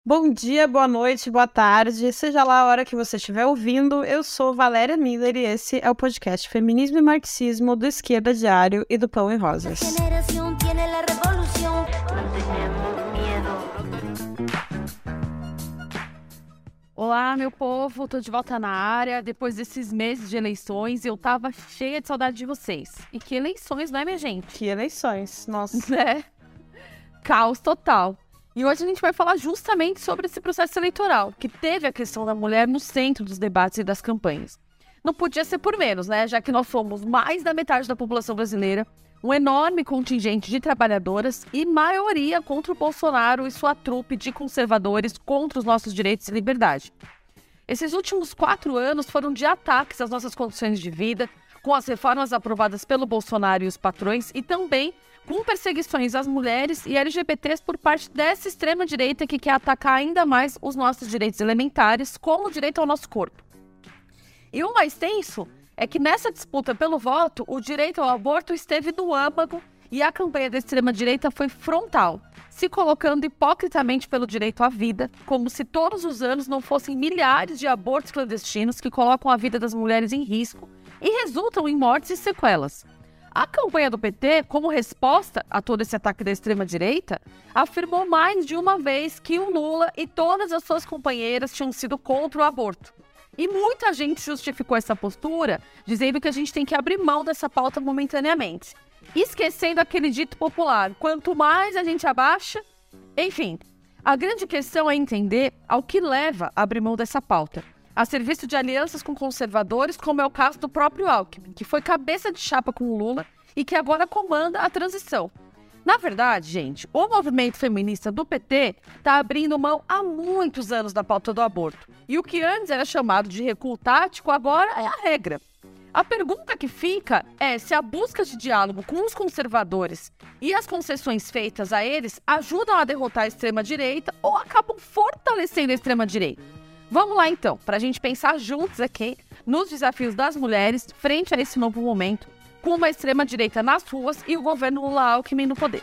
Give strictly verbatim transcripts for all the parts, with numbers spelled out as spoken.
Bom dia, boa noite, boa tarde, seja lá a hora que você estiver ouvindo, eu sou Valéria Miller e esse é o podcast Feminismo e Marxismo do Esquerda Diário e do Pão e Rosas. Olá, meu povo, tô de volta na área, depois desses meses de eleições, eu tava cheia de saudade de vocês. E que eleições, não é, minha gente? Que eleições, nossa. É, caos total. E hoje a gente vai falar justamente sobre esse processo eleitoral, que teve a questão da mulher no centro dos debates e das campanhas. Não podia ser por menos, né? Já que nós somos mais da metade da população brasileira, um enorme contingente de trabalhadoras e maioria contra o Bolsonaro e sua trupe de conservadores contra os nossos direitos e liberdade. Esses últimos quatro anos foram de ataques às nossas condições de vida, com as reformas aprovadas pelo Bolsonaro e os patrões e também com perseguições às mulheres e L G B Ts por parte dessa extrema-direita que quer atacar ainda mais os nossos direitos elementares, como o direito ao nosso corpo. E o mais tenso é que nessa disputa pelo voto, o direito ao aborto esteve no âmago e a campanha da extrema-direita foi frontal, se colocando hipocritamente pelo direito à vida, como se todos os anos não fossem milhares de abortos clandestinos que colocam a vida das mulheres em risco e resultam em mortes e sequelas. A campanha do P T, como resposta a todo esse ataque da extrema-direita, afirmou mais de uma vez que o Lula e todas as suas companheiras tinham sido contra o aborto. E muita gente justificou essa postura, dizendo que a gente tem que abrir mão dessa pauta momentaneamente, esquecendo aquele dito popular, quanto mais a gente abaixa... Enfim, a grande questão é entender ao que leva a abrir mão dessa pauta, a serviço de alianças com conservadores, como é o caso do próprio Alckmin, que foi cabeça de chapa com o Lula e que agora comanda a transição. Na verdade, gente, o movimento feminista do P T está abrindo mão há muitos anos da pauta do aborto. E o que antes era chamado de recuo tático, agora é a regra. A pergunta que fica é se a busca de diálogo com os conservadores e as concessões feitas a eles ajudam a derrotar a extrema-direita ou acabam fortalecendo a extrema-direita. Vamos lá então, para a gente pensar juntos aqui nos desafios das mulheres frente a esse novo momento, com uma extrema-direita nas ruas e o governo Lula-Alckmin no poder.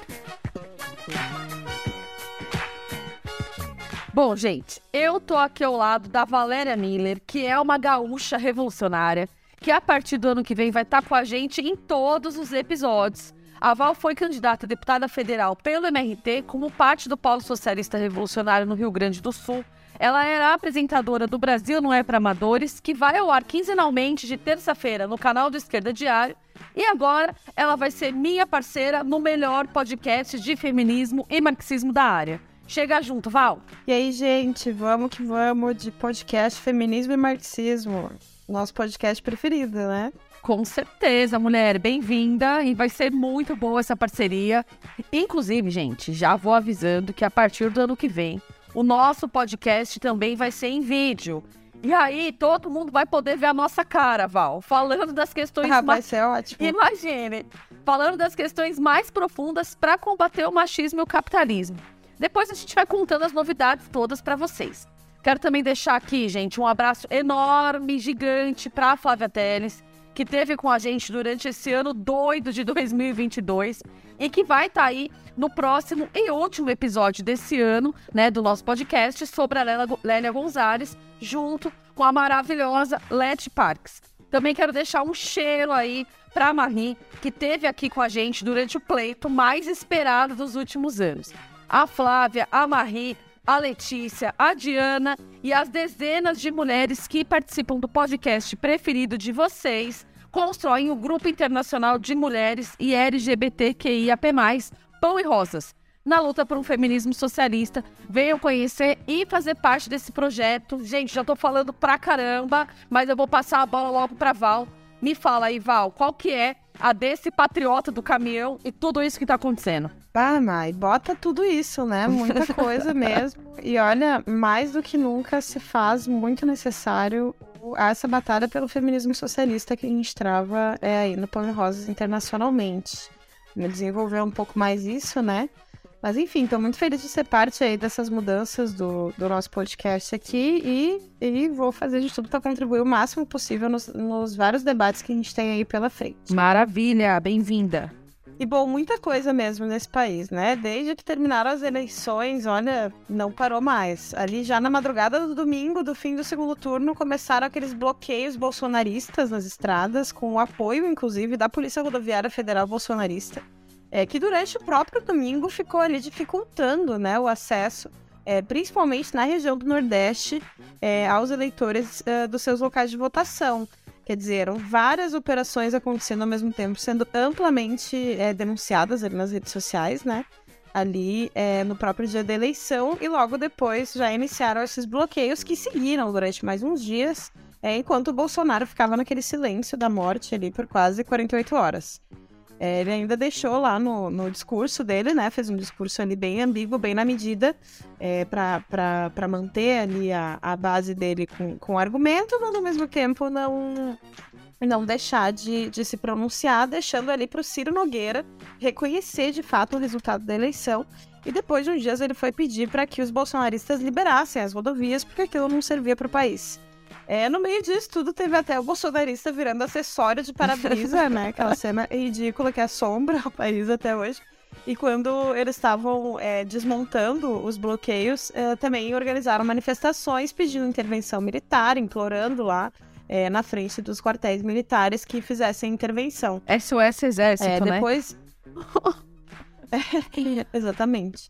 Bom, gente, eu tô aqui ao lado da Valéria Miller, que é uma gaúcha revolucionária, que a partir do ano que vem vai estar com a gente em todos os episódios. A Val foi candidata a deputada federal pelo M R T como parte do Polo Socialista Revolucionário no Rio Grande do Sul. Ela era apresentadora do Brasil Não É Pra Amadores, que vai ao ar quinzenalmente de terça-feira no canal do Esquerda Diário. E agora ela vai ser minha parceira no melhor podcast de feminismo e marxismo da área. Chega junto, Val! E aí, gente, vamos que vamos de podcast Feminismo e Marxismo. Nosso podcast preferido, né? Com certeza, mulher, bem-vinda e vai ser muito boa essa parceria. Inclusive, gente, já vou avisando que a partir do ano que vem, o nosso podcast também vai ser em vídeo. E aí, todo mundo vai poder ver a nossa cara, Val, falando das questões ah, mais... Vai ser ótimo. Imagine, falando das questões mais profundas para combater o machismo e o capitalismo. Depois a gente vai contando as novidades todas para vocês. Quero também deixar aqui, gente, um abraço enorme, gigante para a Flávia Telles, que esteve com a gente durante esse ano doido de dois mil e vinte e dois e que vai estar tá aí no próximo e último episódio desse ano, né, do nosso podcast sobre a Lélia Gonzalez, junto com a maravilhosa Leti Parks. Também quero deixar um cheiro aí para a Marie, que esteve aqui com a gente durante o pleito mais esperado dos últimos anos. A Flávia, a Marie, a Letícia, a Diana e as dezenas de mulheres que participam do podcast preferido de vocês constroem o Grupo Internacional de Mulheres e L G B T Q I A P mais, Pão e Rosas, na luta por um feminismo socialista. Venham conhecer e fazer parte desse projeto. Gente, já tô falando pra caramba, mas eu vou passar a bola logo pra Val. Me fala aí, Val, qual que é a desse patriota do caminhão e tudo isso que tá acontecendo? Ah, Mai, bota tudo isso, né? Muita coisa mesmo. E olha, mais do que nunca se faz muito necessário essa batalha pelo feminismo socialista que a gente trava é, aí no Pão e Rosas internacionalmente. Desenvolver um pouco mais isso, né? Mas enfim, tô muito feliz de ser parte aí dessas mudanças do, do nosso podcast aqui e, e vou fazer de tudo para contribuir o máximo possível nos, nos vários debates que a gente tem aí pela frente. Maravilha, bem-vinda! E, bom, muita coisa mesmo nesse país, né? Desde que terminaram as eleições, olha, não parou mais. Ali já na madrugada do domingo, do fim do segundo turno, começaram aqueles bloqueios bolsonaristas nas estradas, com o apoio, inclusive, da Polícia Rodoviária Federal bolsonarista, é, que durante o próprio domingo ficou ali dificultando, né, o acesso, é, principalmente na região do Nordeste, é, aos eleitores é, dos seus locais de votação. Quer dizer, eram várias operações acontecendo ao mesmo tempo, sendo amplamente é, denunciadas ali nas redes sociais, né? Ali é, no próprio dia da eleição, e logo depois já iniciaram esses bloqueios que seguiram durante mais uns dias, é, enquanto o Bolsonaro ficava naquele silêncio da morte ali por quase quarenta e oito horas. É, ele ainda deixou lá no, no discurso dele, né? Fez um discurso ali bem ambíguo, bem na medida, é, para manter ali a, a base dele com, com argumento, mas ao mesmo tempo não, não deixar de, de se pronunciar, deixando ali para o Ciro Nogueira reconhecer de fato o resultado da eleição. E depois de uns dias ele foi pedir para que os bolsonaristas liberassem as rodovias, porque aquilo não servia para o país. É, no meio disso tudo, teve até o bolsonarista virando acessório de para-brisa, né? Aquela cena ridícula que assombra o país até hoje. E quando eles estavam é, desmontando os bloqueios, é, também organizaram manifestações pedindo intervenção militar, implorando lá é, na frente dos quartéis militares que fizessem intervenção. S O S Exército, é, né? Depois... é, exatamente.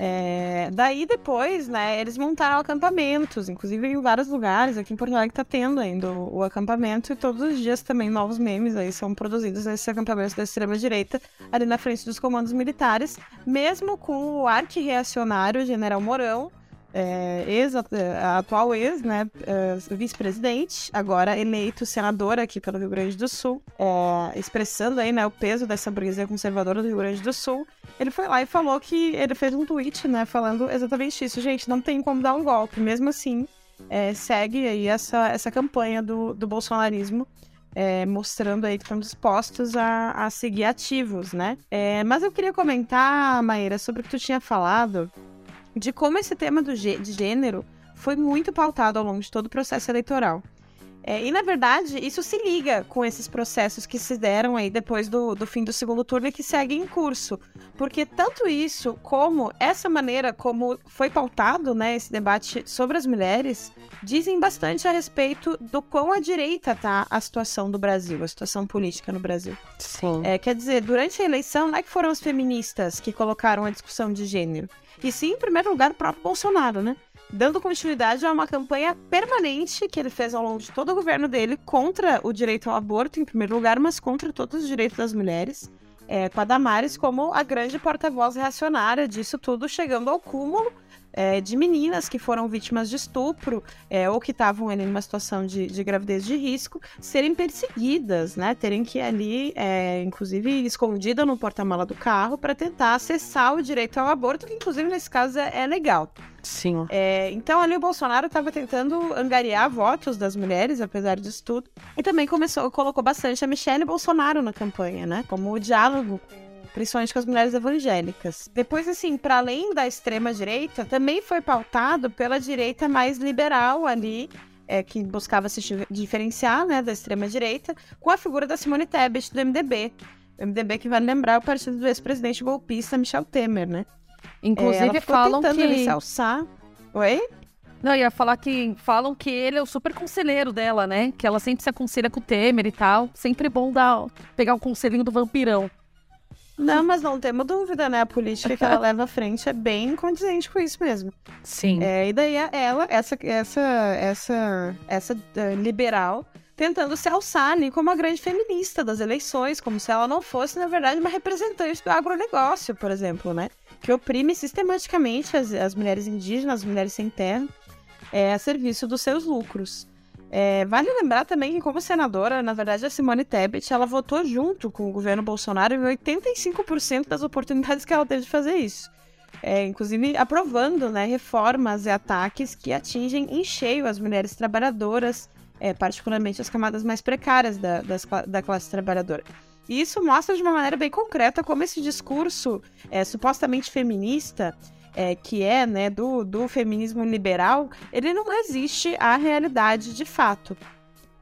É, daí depois, né, eles montaram acampamentos, inclusive em vários lugares. Aqui em Porto Alegre tá tendo ainda o, o acampamento, e todos os dias também novos memes aí são produzidos nesses acampamentos da extrema-direita, ali na frente dos comandos militares, mesmo com o arqui-reacionário General Mourão, é, ex, atual ex, né, é, vice-presidente, agora eleito senador aqui pelo Rio Grande do Sul, é, expressando aí, né, o peso dessa burguesia conservadora do Rio Grande do Sul. Ele foi lá e falou que ele fez um tweet, né, falando exatamente isso. Gente, não tem como dar um golpe. Mesmo assim, é, segue aí essa, essa campanha do, do bolsonarismo, é, mostrando aí que estão dispostos a, a seguir ativos, né? É, mas eu queria comentar, Maíra, sobre o que tu tinha falado, de como esse tema do gê- de gênero foi muito pautado ao longo de todo o processo eleitoral. É, e, na verdade, isso se liga com esses processos que se deram aí depois do, do fim do segundo turno e que seguem em curso. Porque tanto isso como essa maneira como foi pautado, né, esse debate sobre as mulheres, dizem bastante a respeito do quão à direita está a situação do Brasil, a situação política no Brasil. Sim. É, quer dizer, durante a eleição, não é que foram as feministas que colocaram a discussão de gênero, e sim, em primeiro lugar, o próprio Bolsonaro, né? Dando continuidade a uma campanha permanente que ele fez ao longo de todo o governo dele contra o direito ao aborto, em primeiro lugar, mas contra todos os direitos das mulheres, é, com a Damares como a grande porta-voz reacionária disso tudo, chegando ao cúmulo é, de meninas que foram vítimas de estupro é, ou que estavam ali numa situação de, de gravidez de risco, serem perseguidas, né? Terem que ir ali, é, inclusive, escondida no porta-mala do carro para tentar acessar o direito ao aborto, que inclusive nesse caso é, é legal. Sim. É, então ali o Bolsonaro estava tentando angariar votos das mulheres, apesar disso tudo, e também começou, colocou bastante a Michelle Bolsonaro na campanha, né? Como o diálogo, principalmente com as mulheres evangélicas. Depois, assim, para além da extrema-direita, também foi pautado pela direita mais liberal ali, é, que buscava se diferenciar, né, da extrema-direita, com a figura da Simone Tebet, do M D B. O M D B, que vai lembrar, o partido do ex-presidente golpista Michel Temer, né? Inclusive, é, ela ficou falam tentando que... ele se alçar. Oi? Não, eu ia falar que falam que ele é o super conselheiro dela, né? Que ela sempre se aconselha com o Temer e tal. Sempre bom dar, pegar um conselhinho do vampirão. Não, mas não temos dúvida, né? A política que ela leva à frente é bem condizente com isso mesmo. Sim. É, e daí ela, essa, essa, essa, essa uh, liberal, tentando se alçar ali como a grande feminista das eleições, como se ela não fosse, na verdade, uma representante do agronegócio, por exemplo, né? Que oprime sistematicamente as, as mulheres indígenas, as mulheres sem terra, é, a serviço dos seus lucros. É, vale lembrar também que, como senadora, na verdade, a Simone Tebet, ela votou junto com o governo Bolsonaro em oitenta e cinco por cento das oportunidades que ela teve de fazer isso. É, inclusive aprovando, né, reformas e ataques que atingem em cheio as mulheres trabalhadoras, é, particularmente as camadas mais precárias da, das, da classe trabalhadora. E isso mostra de uma maneira bem concreta como esse discurso é, supostamente feminista, É, que é, né, do, do feminismo liberal, ele não resiste à realidade de fato.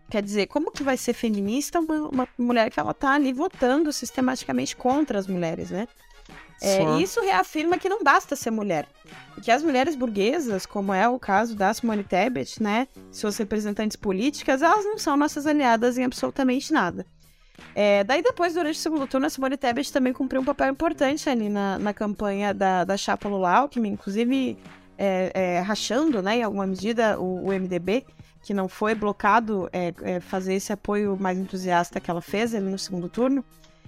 Quer dizer, como que vai ser feminista uma, uma mulher que ela tá ali votando sistematicamente contra as mulheres, né? É, e isso reafirma que não basta ser mulher. E que as mulheres burguesas, como é o caso da Simone Tebet, né, suas representantes políticas, elas não são nossas aliadas em absolutamente nada. É, daí depois, durante o segundo turno, a Simone Tebet também cumpriu um papel importante ali na, na campanha da, da chapa Lula-Alckmin, inclusive é, é, rachando, né, em alguma medida, o, o M D B, que não foi blocado é, é, fazer esse apoio mais entusiasta que ela fez ali no segundo turno.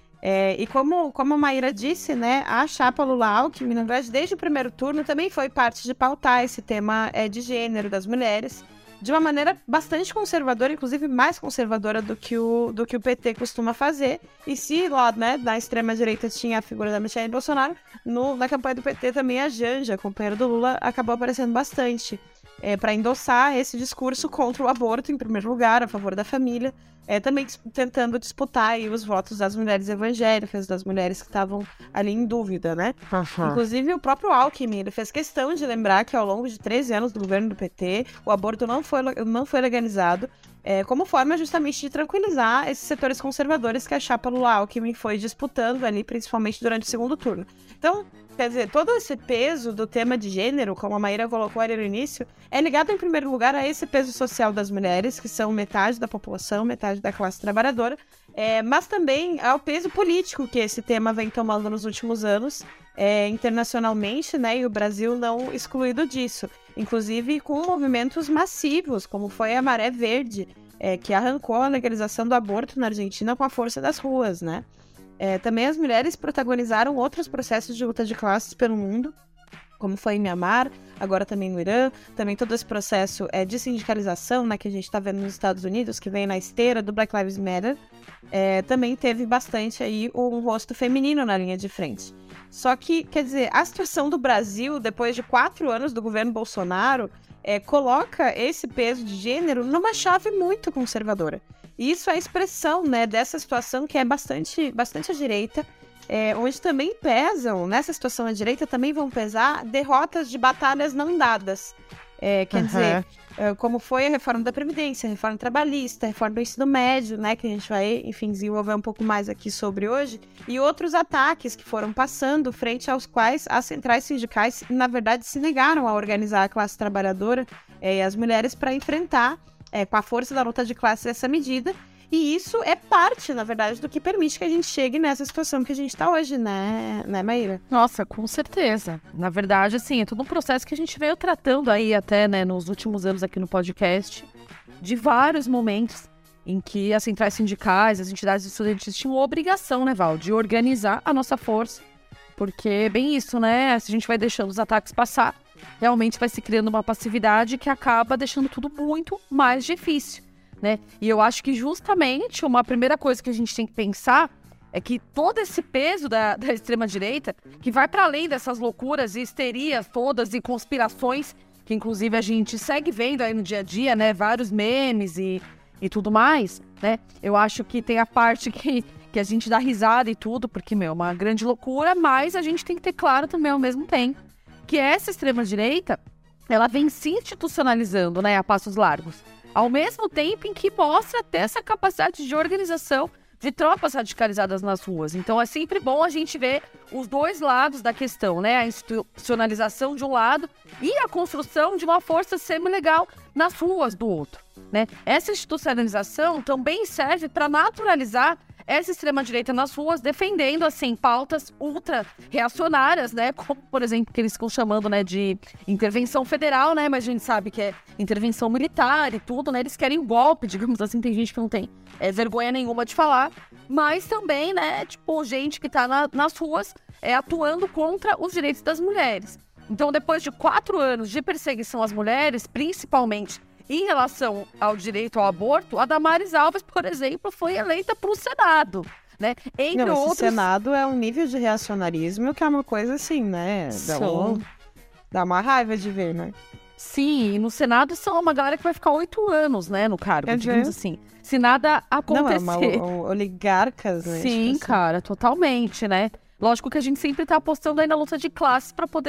É, e como, como a Maíra disse, né, a chapa Lula-Alckmin, na verdade, desde o primeiro turno, também foi parte de pautar esse tema é, de gênero das mulheres, de uma maneira bastante conservadora, inclusive mais conservadora do que o, do que o P T costuma fazer. E se lá, né, na extrema-direita tinha a figura da Michelle Bolsonaro, no, na campanha do P T também a Janja, a companheira do Lula, acabou aparecendo bastante. É, para endossar esse discurso contra o aborto, em primeiro lugar, a favor da família, é, também tentando disputar aí, os votos das mulheres evangélicas, das mulheres que estavam ali em dúvida, né? Uhum. Inclusive, o próprio Alckmin, ele fez questão de lembrar que ao longo de treze anos do governo do P T, o aborto não foi, não foi legalizado, é, como forma justamente de tranquilizar esses setores conservadores que a chapa Lula-Alckmin foi disputando ali, principalmente durante o segundo turno. Então, quer dizer, todo esse peso do tema de gênero, como a Maíra colocou ali no início, é ligado em primeiro lugar a esse peso social das mulheres, que são metade da população, metade da classe trabalhadora, é, mas também ao peso político que esse tema vem tomando nos últimos anos, é, internacionalmente, né, e o Brasil não excluído disso. Inclusive com movimentos massivos, como foi a Maré Verde, é, que arrancou a legalização do aborto na Argentina com a força das ruas, né? É, também as mulheres protagonizaram outros processos de luta de classes pelo mundo, como foi em Mianmar, agora também no Irã, também todo esse processo é, de sindicalização, né, que a gente está vendo nos Estados Unidos, que vem na esteira do Black Lives Matter, é, também teve bastante aí um rosto feminino na linha de frente. Só que, quer dizer, a situação do Brasil, depois de quatro anos do governo Bolsonaro, é, coloca esse peso de gênero numa chave muito conservadora. E isso é a expressão, né, dessa situação que é bastante, bastante à direita, é, onde também pesam, nessa situação à direita, também vão pesar derrotas de batalhas não dadas. É, quer uhum. dizer, é, como foi a reforma da Previdência, a reforma trabalhista, a reforma do ensino médio, né, que a gente vai, enfim, desenvolver um pouco mais aqui sobre hoje, e outros ataques que foram passando, frente aos quais as centrais sindicais, na verdade, se negaram a organizar a classe trabalhadora é, e as mulheres para enfrentar, é, com a força da luta de classe, essa medida. E isso é parte, na verdade, do que permite que a gente chegue nessa situação que a gente está hoje, né, né, Maíra? Nossa, com certeza. Na verdade, assim, é todo um processo que a gente veio tratando aí até, né, nos últimos anos aqui no podcast, de vários momentos em que as centrais sindicais, as entidades estudantis tinham a obrigação, né, Val, de organizar a nossa força, porque é bem isso, né, se a gente vai deixando os ataques passar, realmente vai se criando uma passividade que acaba deixando tudo muito mais difícil. Né? E eu acho que justamente uma primeira coisa que a gente tem que pensar é que todo esse peso da, da extrema-direita, que vai para além dessas loucuras e histerias todas e conspirações, que inclusive a gente segue vendo aí no dia a dia, né? Vários memes e, e tudo mais, né? Eu acho que tem a parte que, que a gente dá risada e tudo, porque, meu, é uma grande loucura, mas a gente tem que ter claro também ao mesmo tempo que essa extrema-direita, ela vem se institucionalizando, né? A passos largos. Ao mesmo tempo em que mostra até essa capacidade de organização de tropas radicalizadas nas ruas. Então é sempre bom a gente ver os dois lados da questão, né? A institucionalização de um lado e a construção de uma força semi-legal nas ruas do outro, né? Essa institucionalização também serve para naturalizar essa extrema-direita nas ruas, defendendo, assim, pautas ultra-reacionárias, né? Como, por exemplo, que eles ficam chamando, né, de intervenção federal, né? Mas a gente sabe que é intervenção militar e tudo, né? Eles querem um golpe, digamos assim, tem gente que não tem é, vergonha nenhuma de falar. Mas também, né, tipo, gente que tá na, nas ruas é, atuando contra os direitos das mulheres. Então, depois de quatro anos de perseguição às mulheres, principalmente em relação ao direito ao aborto, a Damares Alves, por exemplo, foi eleita para o Senado, né? Entre Não, outros... esse Senado é um nível de reacionarismo que é uma coisa assim, né? Dá, um... Dá uma raiva de ver, né? Sim, e no Senado são uma galera que vai ficar oito anos, né, no cargo, Quer digamos dizer... assim. Se nada acontecer... Não, é uma oligarcas, né? Sim, tipo assim. Cara, totalmente, né? Lógico que a gente sempre tá apostando aí na luta de classes para poder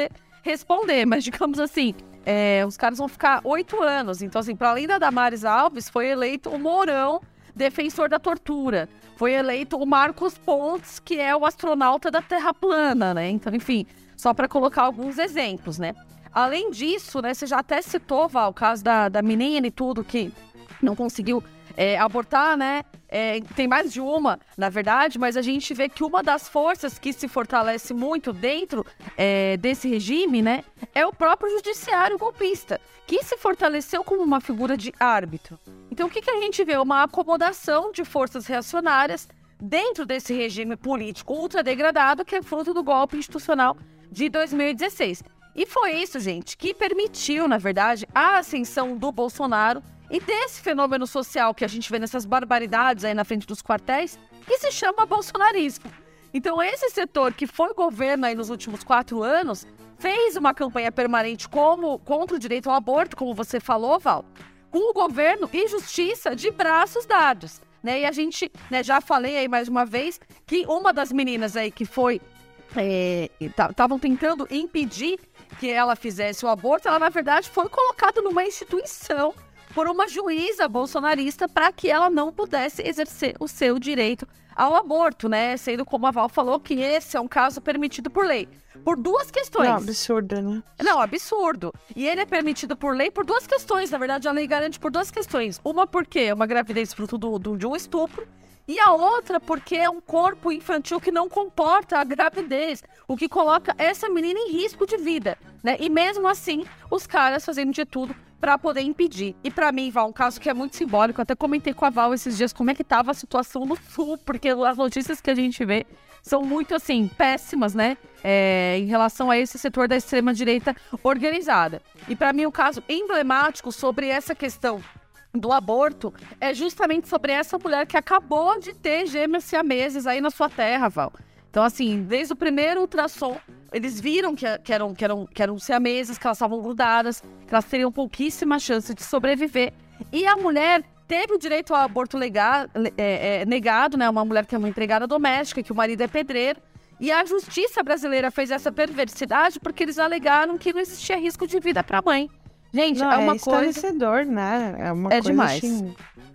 responder, mas digamos assim, é, os caras vão ficar oito anos. Então, assim, para além da Damares Alves, foi eleito o Mourão, defensor da tortura. Foi eleito o Marcos Pontes, que é o astronauta da Terra plana, né? Então, enfim, só para colocar alguns exemplos, né? Além disso, né, você já até citou, Val, o caso da, da menina e tudo, que não conseguiu é, abortar, né? É, tem mais de uma, na verdade, mas a gente vê que uma das forças que se fortalece muito dentro é, desse regime, né, é o próprio judiciário golpista, que se fortaleceu como uma figura de árbitro. Então, o que, que a gente vê? Uma acomodação de forças reacionárias dentro desse regime político ultra-degradado, que é fruto do golpe institucional de dois mil e dezesseis. E foi isso, gente, que permitiu, na verdade, a ascensão do Bolsonaro e desse fenômeno social que a gente vê nessas barbaridades aí na frente dos quartéis, que se chama bolsonarismo. Então, esse setor que foi governo aí nos últimos quatro anos, fez uma campanha permanente como, contra o direito ao aborto, como você falou, Val, com o governo e justiça de braços dados, né? E a gente, né, já falei aí mais uma vez que uma das meninas aí que foi, estavam é, tentando impedir que ela fizesse o aborto, ela na verdade foi colocada numa instituição por uma juíza bolsonarista para que ela não pudesse exercer o seu direito ao aborto, né? Sendo como a Val falou que esse é um caso permitido por lei. Por duas questões. Não, absurdo, né? Não, absurdo. E ele é permitido por lei por duas questões. Na verdade, a lei garante por duas questões. Uma porque é uma gravidez fruto do, do, de um estupro. E a outra porque é um corpo infantil que não comporta a gravidez, o que coloca essa menina em risco de vida, né? E mesmo assim, os caras fazendo de tudo para poder impedir. E para mim, Val, um caso que é muito simbólico, eu até comentei com a Val esses dias como é que tava a situação no Sul, porque as notícias que a gente vê são muito, assim, péssimas, né? É, em relação a esse setor da extrema-direita organizada. E para mim, um caso emblemático sobre essa questão do aborto é justamente sobre essa mulher que acabou de ter gêmeas siameses aí na sua terra, Val. Então, assim, desde o primeiro ultrassom, eles viram que, que, eram, que, eram, que eram siameses, que elas estavam grudadas, que elas teriam pouquíssima chance de sobreviver. E a mulher teve o direito ao aborto legal, é, é, negado, né? Uma mulher que é uma empregada doméstica, que o marido é pedreiro. E a justiça brasileira fez essa perversidade porque eles alegaram que não existia risco de vida para a mãe. Gente, não, é uma é coisa... estarrecedor, né? É uma é coisa demais. Assim...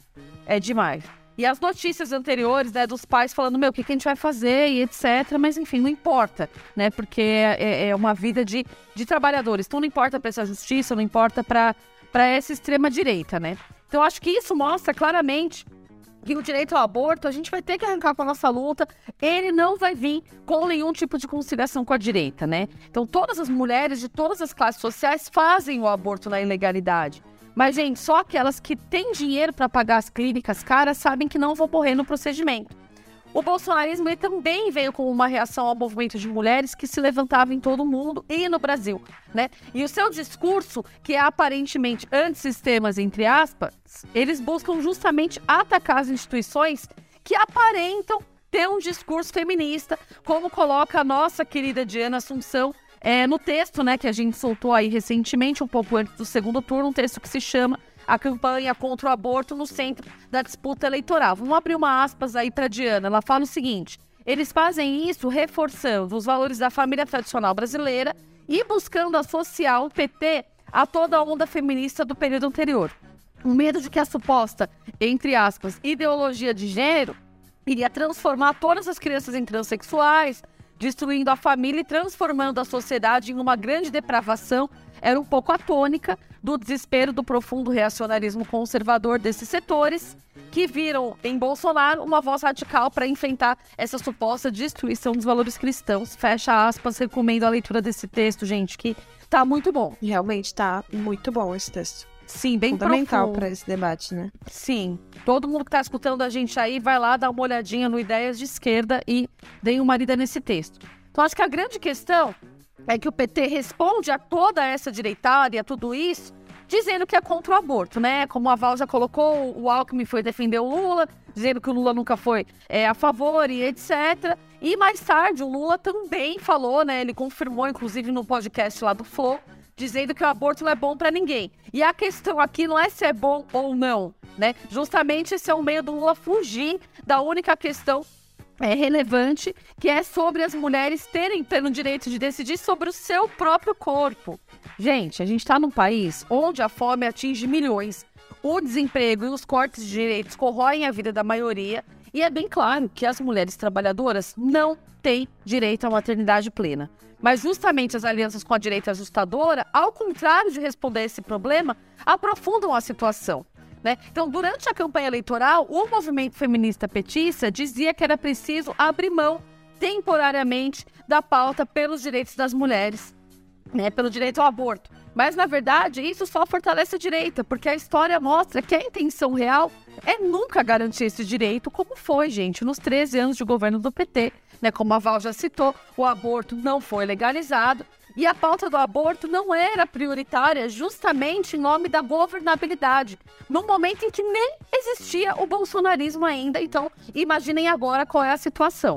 É demais. E as notícias anteriores, né, dos pais falando, meu, o que, que a gente vai fazer e etcétera. Mas, enfim, não importa, né? Porque é, é uma vida de, de trabalhadores. Então, não importa para essa justiça, não importa para essa extrema-direita, né? Então, acho que isso mostra claramente que o direito ao aborto, a gente vai ter que arrancar com a nossa luta. Ele não vai vir com nenhum tipo de conciliação com a direita, né? Então, todas as mulheres de todas as classes sociais fazem o aborto na ilegalidade. Mas, gente, só aquelas que têm dinheiro para pagar as clínicas caras sabem que não vão morrer no procedimento. O bolsonarismo ele também veio com uma reação ao movimento de mulheres que se levantava em todo o mundo e no Brasil, né? E o seu discurso, que é aparentemente antissistemas, entre aspas, eles buscam justamente atacar as instituições que aparentam ter um discurso feminista, como coloca a nossa querida Diana Assunção é, no texto, né, que a gente soltou aí recentemente, um pouco antes do segundo turno, um texto que se chama A Campanha contra o Aborto no Centro da Disputa Eleitoral. Vamos abrir uma aspas aí para Diana. Ela fala o seguinte: eles fazem isso reforçando os valores da família tradicional brasileira e buscando associar o P T a toda a onda feminista do período anterior. O medo de que a suposta, entre aspas, ideologia de gênero iria transformar todas as crianças em transexuais, destruindo a família e transformando a sociedade em uma grande depravação, era um pouco a tônica do desespero do profundo reacionarismo conservador desses setores, que viram em Bolsonaro uma voz radical para enfrentar essa suposta destruição dos valores cristãos. Fecha aspas, recomendo a leitura desse texto, gente, que tá muito bom. Realmente tá muito bom esse texto. Sim, bem fundamental para esse debate, né? Sim. Todo mundo que tá escutando a gente aí, vai lá dar uma olhadinha no Ideias de Esquerda e dê uma lida nesse texto. Então, acho que a grande questão é que o P T responde a toda essa direitada e a tudo isso, dizendo que é contra o aborto, né? Como a Val já colocou, o Alckmin foi defender o Lula, dizendo que o Lula nunca foi é, a favor e etcétera. E mais tarde, o Lula também falou, né? Ele confirmou, inclusive, no podcast lá do Flow, dizendo que o aborto não é bom para ninguém. E a questão aqui não é se é bom ou não, né? Justamente esse é o meio do Lula fugir da única questão é relevante, que é sobre as mulheres terem pleno direito de decidir sobre o seu próprio corpo. Gente, a gente está num país onde a fome atinge milhões, o desemprego e os cortes de direitos corroem a vida da maioria, e é bem claro que as mulheres trabalhadoras não têm direito à maternidade plena. Mas justamente as alianças com a direita ajustadora, ao contrário de responder esse problema, aprofundam a situação. Né? Então, durante a campanha eleitoral, o movimento feminista petista dizia que era preciso abrir mão temporariamente da pauta pelos direitos das mulheres, né? Pelo direito ao aborto. Mas, na verdade, isso só fortalece a direita, porque a história mostra que a intenção real é nunca garantir esse direito, como foi, gente, nos treze anos de governo do P T. Né? Como a Val já citou, o aborto não foi legalizado. E a pauta do aborto não era prioritária justamente em nome da governabilidade, no momento em que nem existia o bolsonarismo ainda. Então, imaginem agora qual é a situação.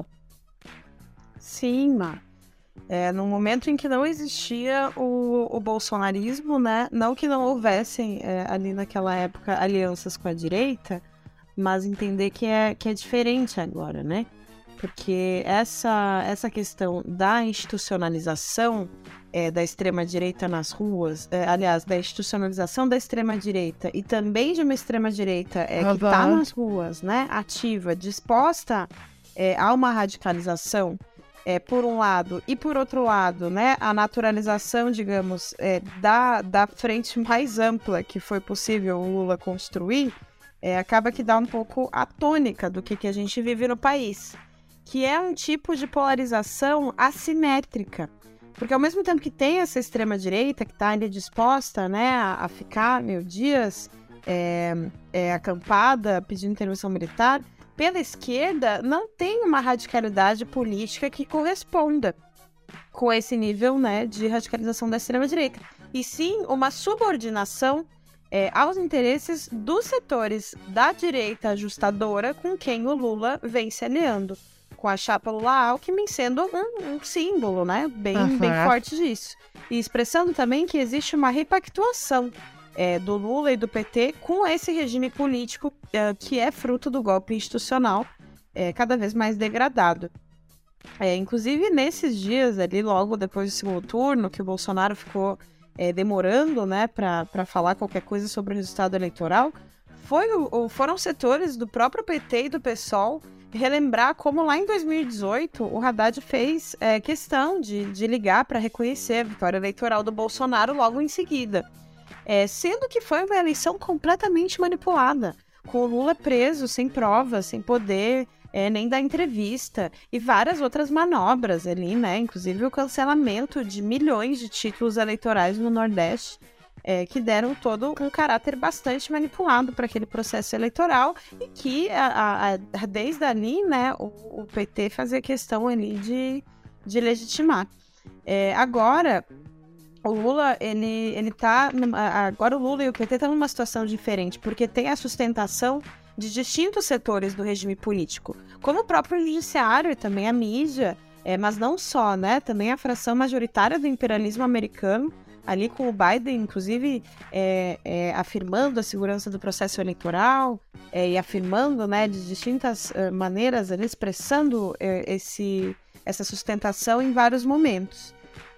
Sim, Má. É, no momento em que não existia o, o bolsonarismo, né? Não que não houvessem é, ali naquela época alianças com a direita, mas entender que é, que é diferente agora, né? Porque essa, essa questão da institucionalização é, da extrema-direita nas ruas, é, aliás, da institucionalização da extrema-direita e também de uma extrema-direita é, que está nas ruas, né, ativa, disposta é, a uma radicalização, é, por um lado, e por outro lado, né, a naturalização, digamos, é, da, da frente mais ampla que foi possível o Lula construir, é, acaba que dá um pouco a tônica do que, que a gente vive no país. Que é um tipo de polarização assimétrica. Porque ao mesmo tempo que tem essa extrema-direita que está ali disposta, né, a, a ficar mil dias é, é, acampada, pedindo intervenção militar, pela esquerda não tem uma radicalidade política que corresponda com esse nível, né, de radicalização da extrema-direita. E sim uma subordinação é, aos interesses dos setores da direita ajustadora com quem o Lula vem se aliando. Com a chapa Lula-Alckmin sendo um, um símbolo, né, bem, uhum. bem forte disso. E expressando também que existe uma repactuação é, do Lula e do P T com esse regime político é, que é fruto do golpe institucional é, cada vez mais degradado. É, inclusive, nesses dias ali, logo depois do segundo turno, que o Bolsonaro ficou é, demorando, né, para falar qualquer coisa sobre o resultado eleitoral, foi o, foram setores do próprio P T e do PSOL relembrar como lá em dois mil e dezoito o Haddad fez é, questão de, de ligar para reconhecer a vitória eleitoral do Bolsonaro logo em seguida. É, sendo que foi uma eleição completamente manipulada, com o Lula preso, sem provas, sem poder é, nem dar entrevista, e várias outras manobras ali, né? Inclusive o cancelamento de milhões de títulos eleitorais no Nordeste, É, que deram todo um caráter bastante manipulado para aquele processo eleitoral e que a, a, a, desde ali, né, o, o P T fazia questão ali de, de legitimar. É, agora, o Lula, ele, ele tá, numa, agora o Lula e o P T estão numa situação diferente, porque tem a sustentação de distintos setores do regime político, como o próprio judiciário e também a mídia, é, mas não só, né, também a fração majoritária do imperialismo americano, ali com o Biden, inclusive, é, é, afirmando a segurança do processo eleitoral é, e afirmando, né, de distintas uh, maneiras, ali, expressando é, esse, essa sustentação em vários momentos.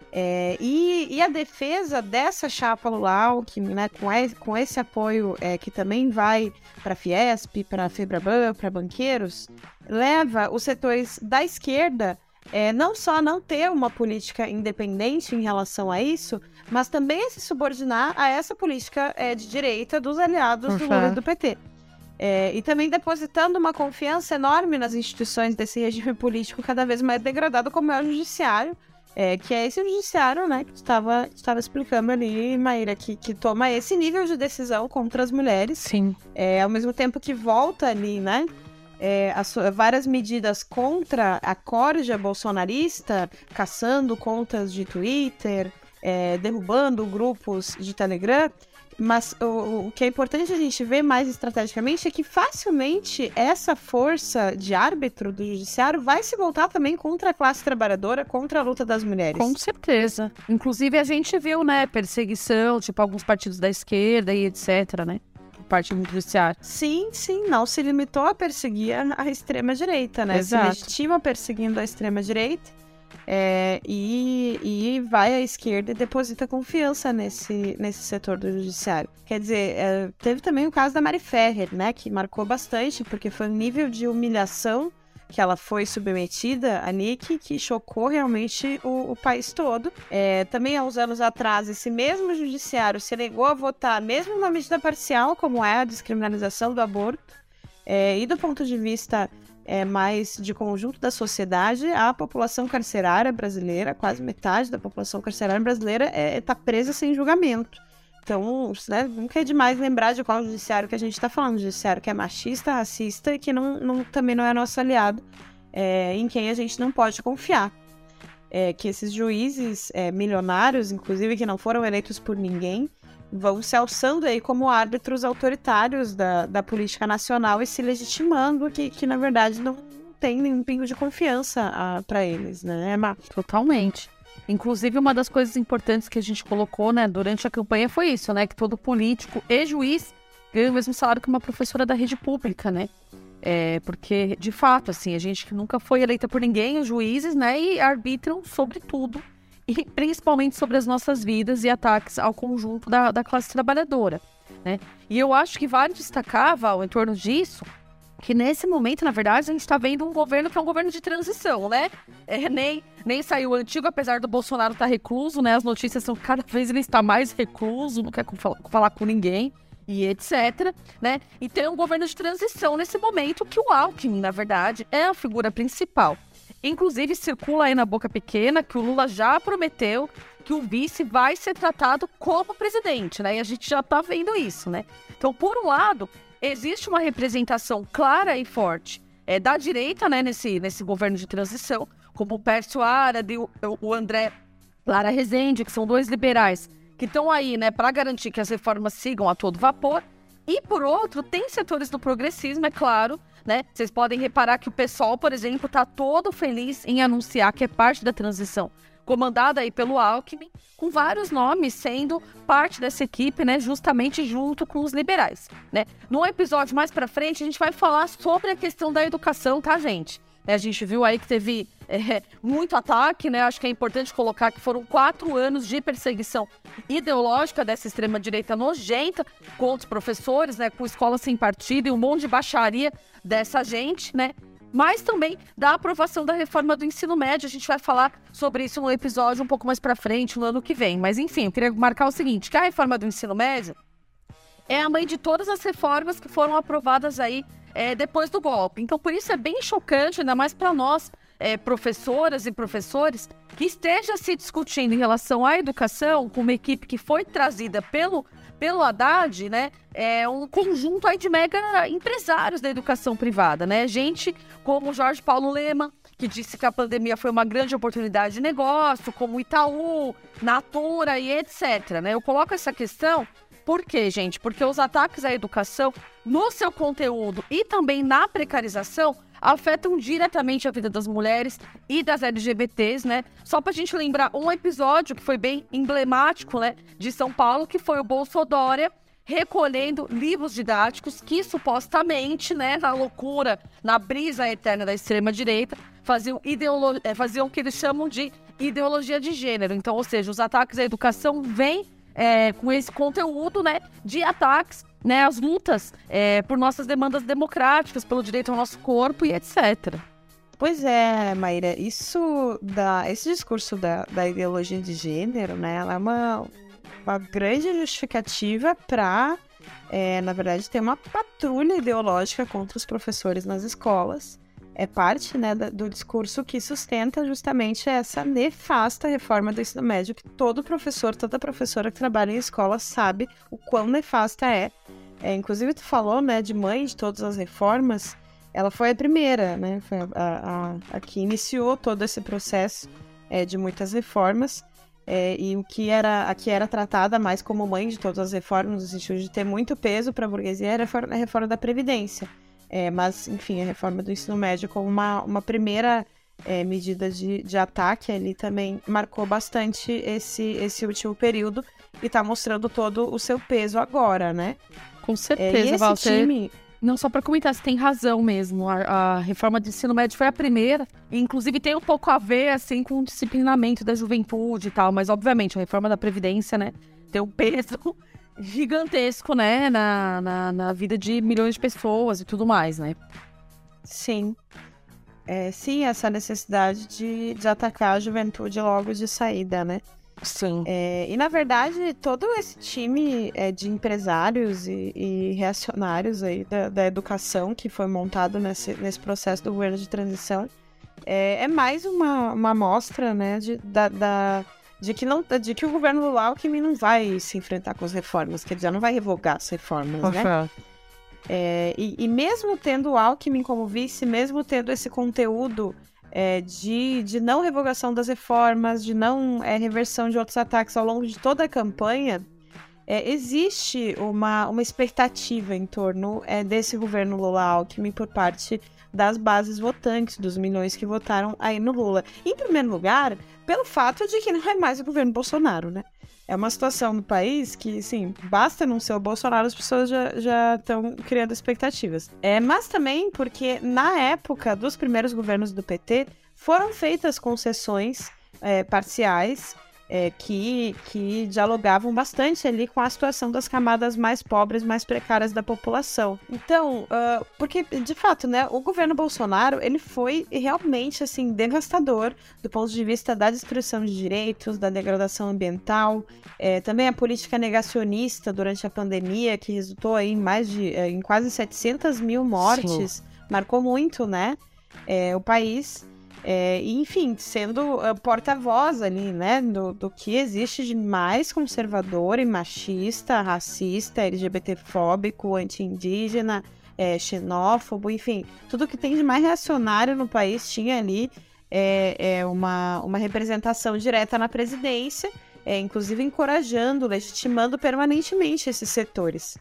É, e, e a defesa dessa chapa Lula-Alckmin, né, com, e, com esse apoio é, que também vai para a Fiesp, para a Febraban, para banqueiros, leva os setores da esquerda É, não só não ter uma política independente em relação a isso, mas também a se subordinar a essa política é, de direita dos aliados uhum. do Lula e do P T. É, e também depositando uma confiança enorme nas instituições desse regime político cada vez mais degradado, como é o judiciário, é, que é esse judiciário, né, que tu estava explicando ali, Maíra, que, que toma esse nível de decisão contra as mulheres. Sim. É, ao mesmo tempo que volta ali, né, É, as, várias medidas contra a corja bolsonarista, caçando contas de Twitter, é, derrubando grupos de Telegram, mas o, o que é importante a gente ver mais estrategicamente é que facilmente essa força de árbitro do judiciário vai se voltar também contra a classe trabalhadora, contra a luta das mulheres. Com certeza. Inclusive a gente viu, né, perseguição, tipo alguns partidos da esquerda e etc, né? por parte do judiciário. Sim, sim, não se limitou a perseguir a, a extrema-direita, né? Exato. Se legitima perseguindo a extrema-direita é, e, e vai à esquerda e deposita confiança nesse, nesse setor do judiciário. Quer dizer, é, teve também o caso da Mari Ferrer, né? Que marcou bastante, porque foi um nível de humilhação que ela foi submetida, a Nick, que chocou realmente o, o país todo. É, também, há uns anos atrás, esse mesmo judiciário se negou a votar, mesmo numa medida parcial, como é a descriminalização do aborto, é, e do ponto de vista é, mais de conjunto da sociedade, a população carcerária brasileira, quase metade da população carcerária brasileira, está é, tá presa sem julgamento. Então, né, nunca é demais lembrar de qual judiciário que a gente está falando. Judiciário que é machista, racista e que não, não, também não é nosso aliado, é, em quem a gente não pode confiar. É, que esses juízes é, milionários, inclusive, que não foram eleitos por ninguém, vão se alçando aí como árbitros autoritários da, da política nacional e se legitimando que, que na verdade, não tem nenhum pingo de confiança para eles, né, Má? Totalmente. Inclusive, uma das coisas importantes que a gente colocou, né, durante a campanha foi isso, né, que todo político e juiz ganha o mesmo salário que uma professora da rede pública, né, é, porque, de fato, assim, a gente que nunca foi eleita por ninguém, os juízes, né, e arbitram sobre tudo, e principalmente sobre as nossas vidas e ataques ao conjunto da, da classe trabalhadora, né, e eu acho que vale destacar, Val, em torno disso, que nesse momento, na verdade, a gente está vendo um governo que é um governo de transição, né? É, nem, nem saiu o antigo, apesar do Bolsonaro estar tá recluso, né? As notícias são que cada vez ele está mais recluso, não quer falar, falar com ninguém, e etcétera, né? E tem um governo de transição nesse momento que o Alckmin, na verdade, é a figura principal. Inclusive, circula aí na boca pequena que o Lula já prometeu que o vice vai ser tratado como presidente, né? E a gente já está vendo isso, né? Então, por um lado, existe uma representação clara e forte é, da direita, né, nesse, nesse governo de transição, como o Pércio Arad e o, o André Lara Rezende, que são dois liberais, que estão aí, né, para garantir que as reformas sigam a todo vapor. E, por outro, tem setores do progressismo, é claro, né? Vocês podem reparar que o PSOL, por exemplo, está todo feliz em anunciar que é parte da transição, comandada aí pelo Alckmin, com vários nomes sendo parte dessa equipe, né, justamente junto com os liberais, né. No episódio mais pra frente, a gente vai falar sobre a questão da educação, tá, gente? A gente viu aí que teve é, muito ataque, né, acho que é importante colocar que foram quatro anos de perseguição ideológica dessa extrema-direita nojenta contra os professores, né, com escola sem partido e um monte de baixaria dessa gente, né, mas também da aprovação da reforma do ensino médio. A gente vai falar sobre isso no episódio um pouco mais pra frente, no ano que vem. Mas, enfim, eu queria marcar o seguinte, que a reforma do ensino médio é a mãe de todas as reformas que foram aprovadas aí é, depois do golpe. Então, por isso é bem chocante, ainda mais para nós, é, professoras e professores, que esteja se discutindo em relação à educação com uma equipe que foi trazida pelo... pelo Haddad, né, é um conjunto aí de mega empresários da educação privada, né, gente como Jorge Paulo Lema, que disse que a pandemia foi uma grande oportunidade de negócio, como Itaú, Natura e etcétera, né, eu coloco essa questão, por quê, gente? Porque os ataques à educação, no seu conteúdo e também na precarização, afetam diretamente a vida das mulheres e das L G B Ts, né? Só pra gente lembrar um episódio que foi bem emblemático, né, de São Paulo, que foi o Bolsodória recolhendo livros didáticos que supostamente, né, na loucura, na brisa eterna da extrema-direita, faziam, ideolo- faziam o que eles chamam de ideologia de gênero. Então, ou seja, os ataques à educação vêm é, com esse conteúdo, né, de ataques, né, as lutas é, por nossas demandas democráticas, pelo direito ao nosso corpo e etcétera. Pois é, Maíra, isso da, esse discurso da, da ideologia de gênero, né, ela é uma, uma grande justificativa para, é, na verdade, ter uma patrulha ideológica contra os professores nas escolas. É parte, né, do discurso que sustenta justamente essa nefasta reforma do ensino médio, que todo professor, toda professora que trabalha em escola sabe o quão nefasta é. É, inclusive, tu falou, né, de mãe de todas as reformas, ela foi a primeira, né, foi a, a, a que iniciou todo esse processo é, de muitas reformas, é, e o que era, a que era tratada mais como mãe de todas as reformas, no sentido de ter muito peso para a burguesia, era a reforma da Previdência. É, mas, enfim, a reforma do ensino médio como uma, uma primeira é, medida de, de ataque ali também marcou bastante esse, esse último período e está mostrando todo o seu peso agora, né? Com certeza, é, e esse Walter. time... Não, só para comentar, você tem razão mesmo. A, a reforma do ensino médio foi a primeira. E, inclusive, tem um pouco a ver, assim, com o disciplinamento da juventude e tal. Mas, obviamente, a reforma da Previdência, né, tem um peso gigantesco, né, na, na, na vida de milhões de pessoas e tudo mais, né? Sim. É, sim, essa necessidade de, de atacar a juventude logo de saída, né? Sim. É, e, na verdade, todo esse time é, de empresários e, e reacionários aí da, da educação que foi montado nesse, nesse processo do governo de transição é, é mais uma, uma amostra, né, de, da, da, de, que não, de que o governo Lula Alckmin não vai se enfrentar com as reformas, quer dizer, não vai revogar as reformas, Uhum. né? É, e, e mesmo tendo o Alckmin como vice, mesmo tendo esse conteúdo É, de, de não revogação das reformas, de não é, reversão de outros ataques ao longo de toda a campanha, é, existe uma, uma expectativa em torno é, desse governo Lula-Alckmin por parte das bases votantes, dos milhões que votaram aí no Lula. Em primeiro lugar, pelo fato de que não é mais o governo Bolsonaro, né? É uma situação no país que, sim, basta não ser o Bolsonaro, as pessoas já estão criando expectativas. É, mas também porque, na época dos primeiros governos do P T, foram feitas concessões é, parciais é, que, que dialogavam bastante ali com a situação das camadas mais pobres, mais precárias da população. Então, uh, porque, de fato, né, o governo Bolsonaro, ele foi realmente, assim, devastador do ponto de vista da destruição de direitos, da degradação ambiental, é, também a política negacionista durante a pandemia, que resultou aí em mais de, em quase setecentas mil mortes, Sim. marcou muito, né, é, o país. É, enfim, sendo uh, porta-voz ali, né, do, do que existe de mais conservador e machista, racista, LGBTfóbico, anti-indígena, é, xenófobo, enfim, tudo que tem de mais reacionário no país tinha ali é, é uma, uma representação direta na presidência, é, inclusive encorajando, legitimando permanentemente esses setores.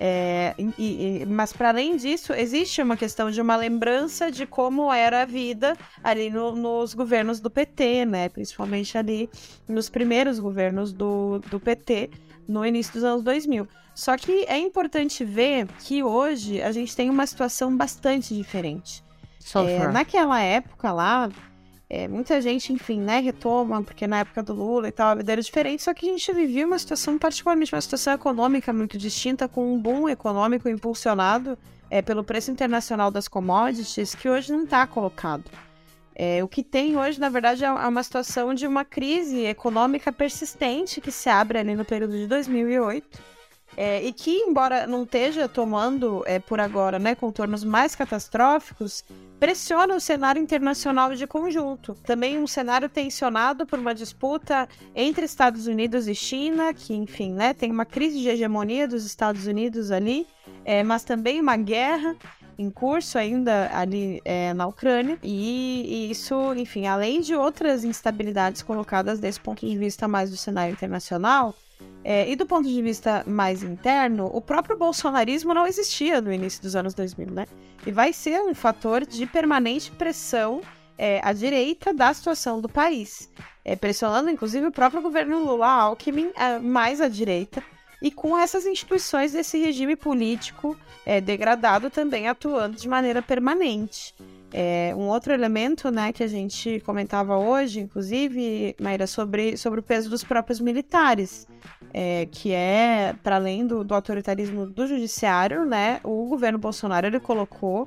É, e, e, mas para além disso, existe uma questão de uma lembrança de como era a vida ali no, nos governos do P T, né? Principalmente ali nos primeiros governos do, do P T, no início dos anos dois mil. Só que é importante ver que hoje a gente tem uma situação bastante diferente. É, naquela época lá, É, muita gente, enfim, né, retoma, porque na época do Lula e tal, a vida era diferente, só que a gente vivia uma situação, particularmente uma situação econômica muito distinta, com um boom econômico impulsionado é, pelo preço internacional das commodities, que hoje não está colocado. É, o que tem hoje, na verdade, é uma situação de uma crise econômica persistente que se abre ali no período de dois mil e oito, É, e que, embora não esteja tomando, é, por agora, né, contornos mais catastróficos, pressiona o cenário internacional de conjunto. Também um cenário tensionado por uma disputa entre Estados Unidos e China, que, enfim, né, tem uma crise de hegemonia dos Estados Unidos ali, é, mas também uma guerra em curso ainda ali é, na Ucrânia, e, e isso, enfim, além de outras instabilidades colocadas desse ponto de vista mais do cenário internacional, É, e do ponto de vista mais interno, o próprio bolsonarismo não existia no início dos anos dois mil, né? E vai ser um fator de permanente pressão é, à direita da situação do país, é, pressionando inclusive o próprio governo Lula Alckmin é, mais à direita, e com essas instituições desse regime político é, degradado também atuando de maneira permanente. É, um outro elemento, né, que a gente comentava hoje, inclusive, Maíra, sobre, sobre o peso dos próprios militares, é, que é, para além do, do autoritarismo do judiciário, né, o governo Bolsonaro ele colocou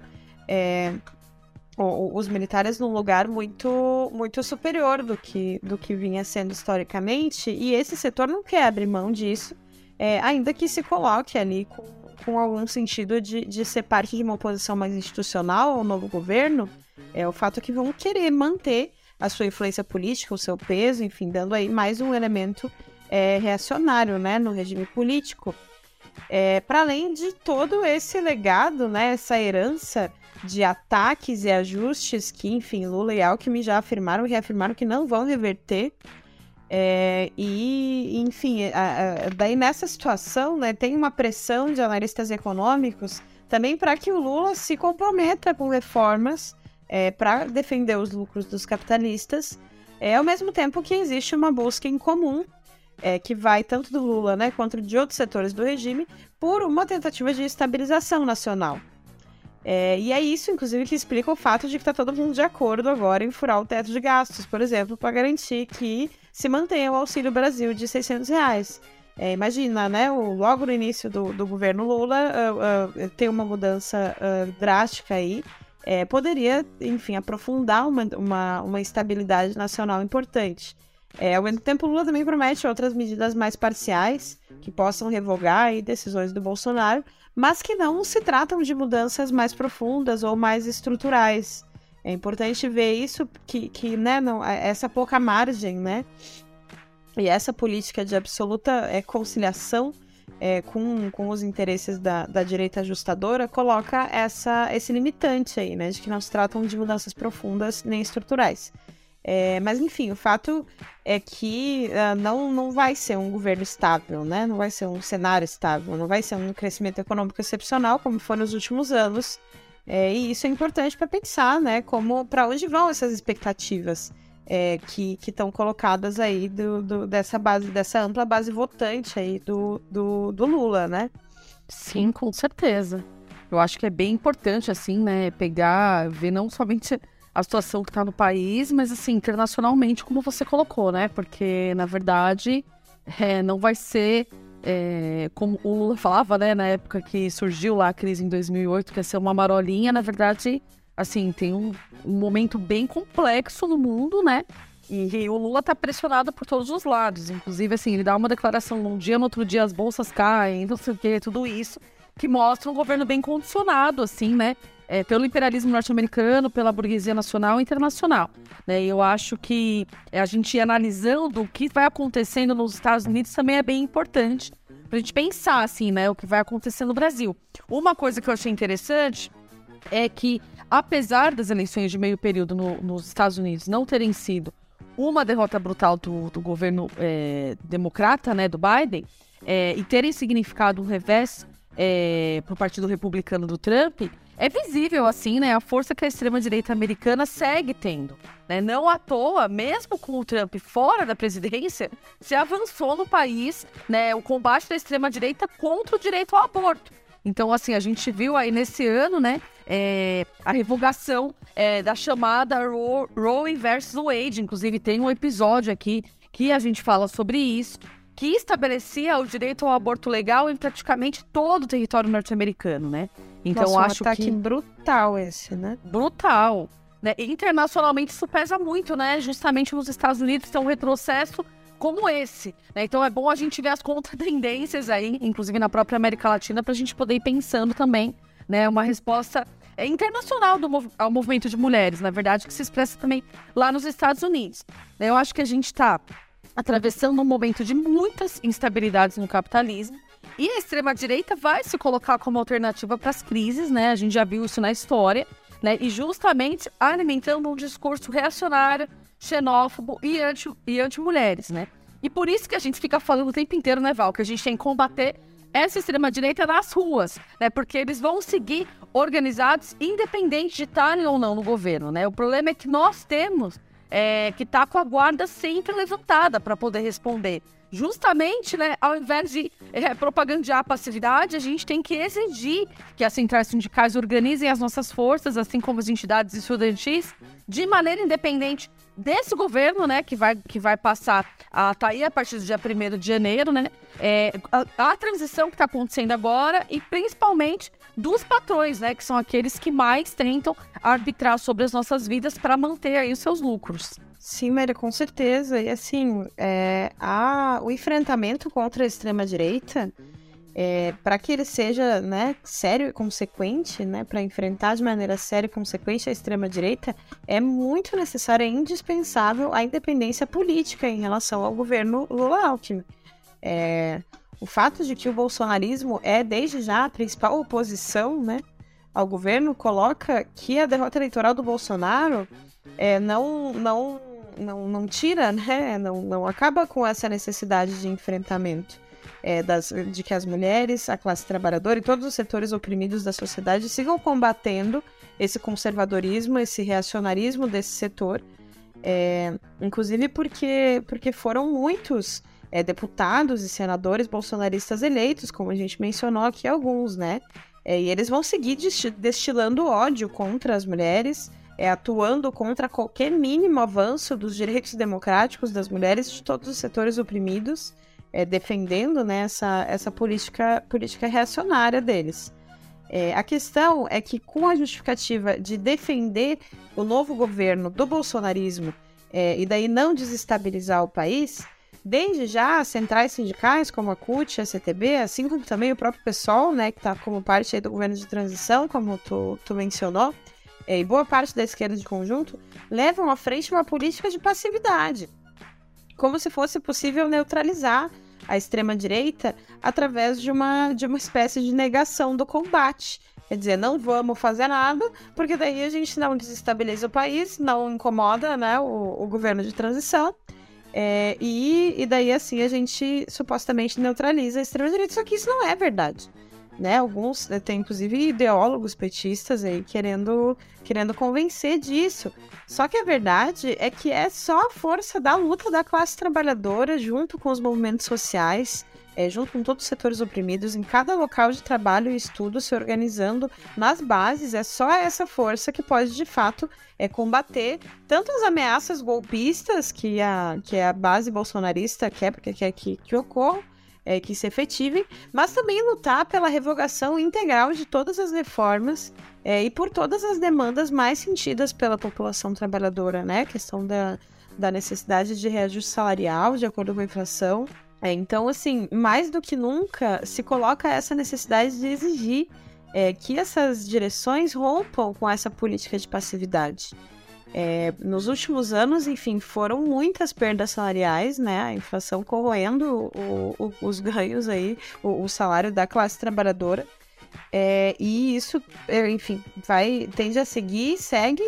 é, o, os militares num lugar muito, muito superior do que, do que vinha sendo historicamente, e esse setor não quer abrir mão disso, é, ainda que se coloque ali com com algum sentido de, de ser parte de uma oposição mais institucional ao novo governo, é o fato que vão querer manter a sua influência política, o seu peso, enfim, dando aí mais um elemento é, reacionário, né, no regime político. É, para além de todo esse legado, né, essa herança de ataques e ajustes que, enfim, Lula e Alckmin já afirmaram e reafirmaram que não vão reverter. É, e, enfim, a, a, daí nessa situação, né, tem uma pressão de analistas econômicos também para que o Lula se comprometa com reformas é, para defender os lucros dos capitalistas, é, ao mesmo tempo que existe uma busca em comum, é, que vai tanto do Lula, né, quanto de outros setores do regime, por uma tentativa de estabilização nacional. É, e é isso, inclusive, que explica o fato de que está todo mundo de acordo agora em furar o teto de gastos, por exemplo, para garantir que se mantenha o Auxílio Brasil de seiscentos reais. É, imagina, né, o, logo no início do, do governo Lula, uh, uh, ter uma mudança uh, drástica aí, é, poderia, enfim, aprofundar uma, uma, uma estabilidade nacional importante. É, ao mesmo tempo, Lula também promete outras medidas mais parciais, que possam revogar aí decisões do Bolsonaro, mas que não se tratam de mudanças mais profundas ou mais estruturais. É importante ver isso, que, que né, não, essa pouca margem, né, e essa política de absoluta é, conciliação é, com, com os interesses da, da direita ajustadora coloca essa, esse limitante aí, né, de que não se tratam de mudanças profundas nem estruturais. É, mas, enfim, o fato é que uh, não, não vai ser um governo estável, né? Não vai ser um cenário estável, não vai ser um crescimento econômico excepcional, como foi nos últimos anos. É, e isso é importante para pensar, né? Como, para onde vão essas expectativas é, que estão colocadas aí do, do, dessa base, dessa ampla base votante aí do, do, do Lula, né? Sim, com certeza. Eu acho que é bem importante, assim, né? Pegar, ver não somente a situação que está no país, mas assim, internacionalmente, como você colocou, né? Porque, na verdade, é, não vai ser, é, como o Lula falava, né? Na época que surgiu lá a crise em dois mil e oito, que ia ser uma marolinha, na verdade, assim, tem um, um momento bem complexo no mundo, né? E, e o Lula tá pressionado por todos os lados. Inclusive, assim, ele dá uma declaração num dia, no outro dia as bolsas caem, não sei o quê, tudo isso, que mostra um governo bem condicionado, assim, né? É, pelo imperialismo norte-americano, pela burguesia nacional e internacional. Né? E eu acho que a gente ir analisando o que vai acontecendo nos Estados Unidos também é bem importante para a gente pensar assim, né, o que vai acontecer no Brasil. Uma coisa que eu achei interessante é que, apesar das eleições de meio período no, nos Estados Unidos não terem sido uma derrota brutal do, do governo é, democrata, né, do Biden, é, e terem significado um revés é, para o Partido Republicano do Trump, é visível, assim, né, a força que a extrema-direita americana segue tendo. Né? Não à toa, mesmo com o Trump fora da presidência, se avançou no país, né, o combate da extrema-direita contra o direito ao aborto. Então, assim, a gente viu aí nesse ano, né, é, a revogação é, da chamada Roe, Roe versus Wade. Inclusive, tem um episódio aqui que a gente fala sobre isso, que estabelecia o direito ao aborto legal em praticamente todo o território norte-americano, né? Então, Nossa, acho um ataque que brutal esse, né? Brutal. Né? Internacionalmente isso pesa muito, né? Justamente nos Estados Unidos tem um retrocesso como esse. Né? Então é bom a gente ver as contratendências aí, inclusive na própria América Latina, para a gente poder ir pensando também, né? Uma resposta é, internacional do mov- ao movimento de mulheres, na verdade, que se expressa também lá nos Estados Unidos. Né? Eu acho que a gente está atravessando um momento de muitas instabilidades no capitalismo, e a extrema-direita vai se colocar como alternativa para as crises, né? A gente já viu isso na história, né? E justamente alimentando um discurso reacionário, xenófobo e anti, e anti-mulheres, né? E por isso que a gente fica falando o tempo inteiro, né, Val, que a gente tem que combater essa extrema-direita nas ruas, né? Porque eles vão seguir organizados independente de estarem ou não no governo, né? O problema é que nós temos é, que estar tá com a guarda sempre levantada para poder responder. Justamente, né, ao invés de é, propagandear a passividade, a gente tem que exigir que as centrais sindicais organizem as nossas forças, assim como as entidades estudantis, de maneira independente desse governo, né, que vai, que vai passar a tá aí a partir do dia primeiro de janeiro, né, é, a, a transição que está acontecendo agora e principalmente dos patrões, né, que são aqueles que mais tentam arbitrar sobre as nossas vidas para manter aí os seus lucros. Sim, Maria, com certeza. E assim, é, a, o enfrentamento contra a extrema-direita, é, para que ele seja, né, sério e consequente, né, para enfrentar de maneira séria e consequente a extrema-direita, é muito necessário, é indispensável a independência política em relação ao governo Lula-Alckmin. É, o fato de que o bolsonarismo é, desde já, a principal oposição, né, ao governo, coloca que a derrota eleitoral do Bolsonaro é, não... não Não, não tira, né? Não, não acaba com essa necessidade de enfrentamento. é, das, de que as mulheres, a classe trabalhadora e todos os setores oprimidos da sociedade sigam combatendo esse conservadorismo, esse reacionarismo desse setor, é, inclusive porque, porque foram muitos é, deputados e senadores bolsonaristas eleitos, como a gente mencionou aqui alguns, né? É, e eles vão seguir destilando ódio contra as mulheres, é, atuando contra qualquer mínimo avanço dos direitos democráticos das mulheres de todos os setores oprimidos, é, defendendo, né, essa, essa política, política reacionária deles. É, a questão é que, com a justificativa de defender o novo governo do bolsonarismo é, e daí não desestabilizar o país, desde já as centrais sindicais como a C U T, a C T B, assim como também o próprio PSOL, né, que está como parte aí do governo de transição, como tu, tu mencionou, é, e boa parte da esquerda de conjunto, levam à frente uma política de passividade, como se fosse possível neutralizar a extrema-direita através de uma, de uma espécie de negação do combate. Quer dizer, não vamos fazer nada, porque daí a gente não desestabiliza o país, não incomoda, né, o, o governo de transição, é, e, e daí assim a gente supostamente neutraliza a extrema-direita, só que isso não é verdade. Né? Alguns, tem inclusive ideólogos petistas aí querendo, querendo convencer disso. Só que a verdade é que é só a força da luta da classe trabalhadora junto com os movimentos sociais, é, junto com todos os setores oprimidos, em cada local de trabalho e estudo, se organizando nas bases. É só essa força que pode, de fato, é, combater tanto as ameaças golpistas que a, que a base bolsonarista quer, porque quer que, que ocorram, É, que se efetivem, mas também lutar pela revogação integral de todas as reformas é, e por todas as demandas mais sentidas pela população trabalhadora, né? A questão da, da necessidade de reajuste salarial de acordo com a inflação. É, então, assim, mais do que nunca se coloca essa necessidade de exigir é, que essas direções rompam com essa política de passividade. É, nos últimos anos, enfim, foram muitas perdas salariais, né? A inflação corroendo o, o, os ganhos aí, o, o salário da classe trabalhadora. É, e isso, enfim, vai, tende a seguir, segue,